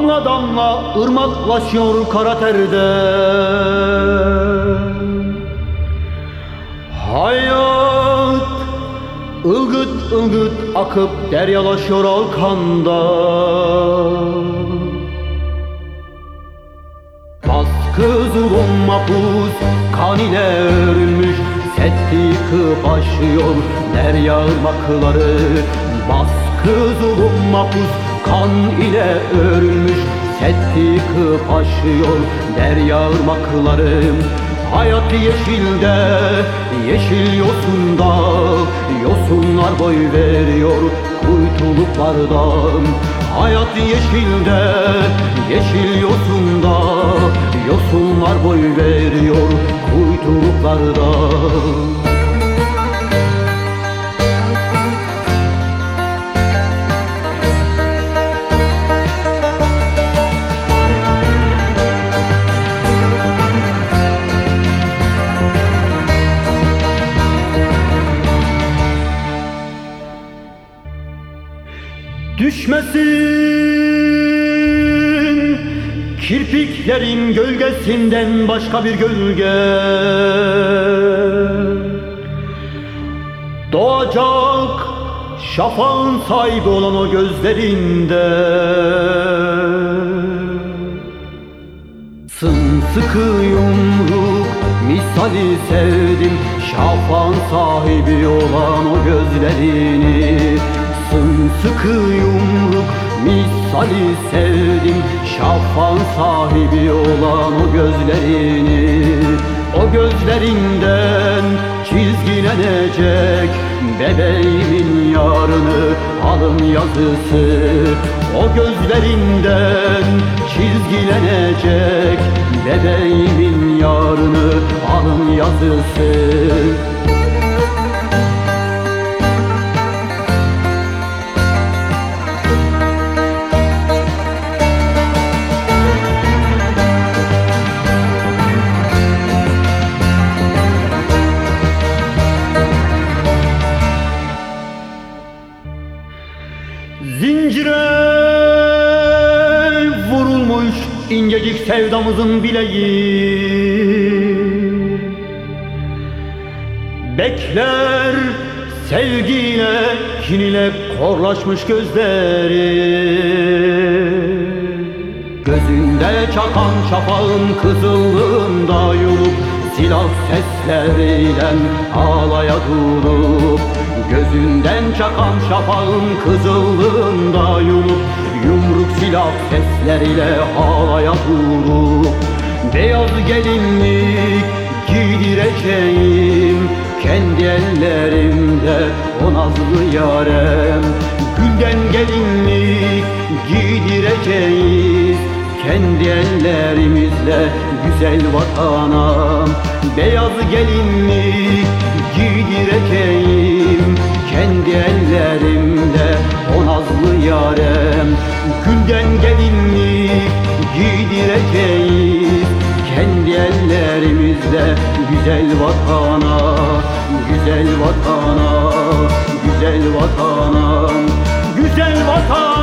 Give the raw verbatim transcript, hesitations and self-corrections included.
Damla damla ırmaklaşıyor kara terden. Hayat ılgıt ılgıt akıp deryalaşıyor alkanda. Baskı zulüm mapus kan ile örülmüş, setti yıkıp aşıyor derya ırmakları. Baskı zulüm mapus kan ile örülmüş, setti yıkıp aşıyor derya ırmakları. Hayat yeşilde, yeşil yosunda, yosunlar boy veriyor kuytuluklardan. Hayat yeşilde, yeşil yosunda, yosunlar boy veriyor kuytuluklardan. Düşmesin kirpiklerin gölgesinden başka bir gölge. Doğacak şafağın sahibi olan o gözlerinde. Sımsıkı yumruk misali sevdim şafağın sahibi olan o gözlerini. Sımsıkı yumruk misali sevdim şafağın sahibi olan o gözlerini. O gözlerinden çizgilenecek bebeğimin yarını alın yazısı. O gözlerinden çizgilenecek bebeğimin yarını alın yazısı. Zincire vurulmuş incecik sevdamızın bileği. Bekler sevgiyle, kin ile korlaşmış gözleri. Gözünde çakan şafağın kızıllığında yulup silah sesleriyle ağlaya durup. Gözünden çakan şafağın kızıllığında yumup yumruk silah sesleriyle ağlaya durup. Beyaz gelinlik giydireceğim kendi ellerimde o nazlı yarem. Gülden gelinlik giydireceğiz kendi ellerimizle güzel vatana. Beyaz gelinlik giydireceğim kendi ellerimde o nazlı yarem. Gülden gelinlik giydireceğiz kendi ellerimizle güzel vatana, güzel vatana, güzel vatana, güzel vatana.